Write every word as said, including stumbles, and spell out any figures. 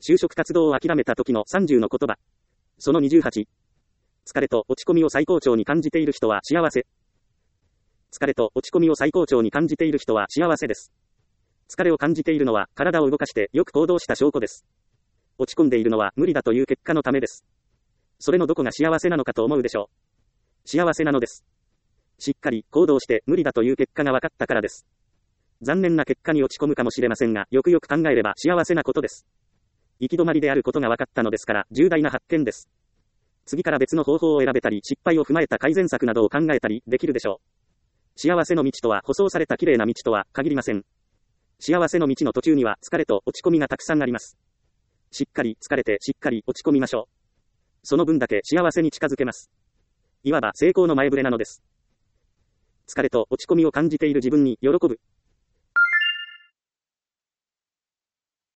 就職活動を諦めた時のさんじゅうの言葉。そのにじゅうはち。疲れと落ち込みを最高潮に感じている人は幸せ。疲れと落ち込みを最高潮に感じている人は幸せです。疲れを感じているのは体を動かしてよく行動した証拠です。落ち込んでいるのは無理だという結果のためです。それのどこが幸せなのかと思うでしょう。幸せなのです。しっかり行動して無理だという結果が分かったからです。残念な結果に落ち込むかもしれませんが、よくよく考えれば幸せなことです。行き止まりであることが分かったのですから、重大な発見です。次から別の方法を選べたり、失敗を踏まえた改善策などを考えたりできるでしょう。幸せの道とは舗装された綺麗な道とは限りません。幸せの道の途中には疲れと落ち込みがたくさんあります。しっかり疲れてしっかり落ち込みましょう。その分だけ幸せに近づけます。いわば成功の前触れなのです。疲れと落ち込みを感じている自分に喜ぶ。